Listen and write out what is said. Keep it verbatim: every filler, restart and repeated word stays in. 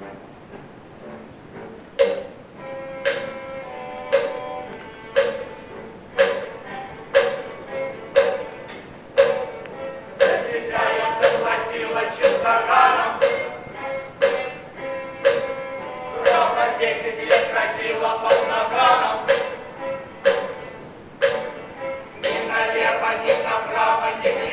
Десять лет ходила по наганам. Ни налево, ни направо, ни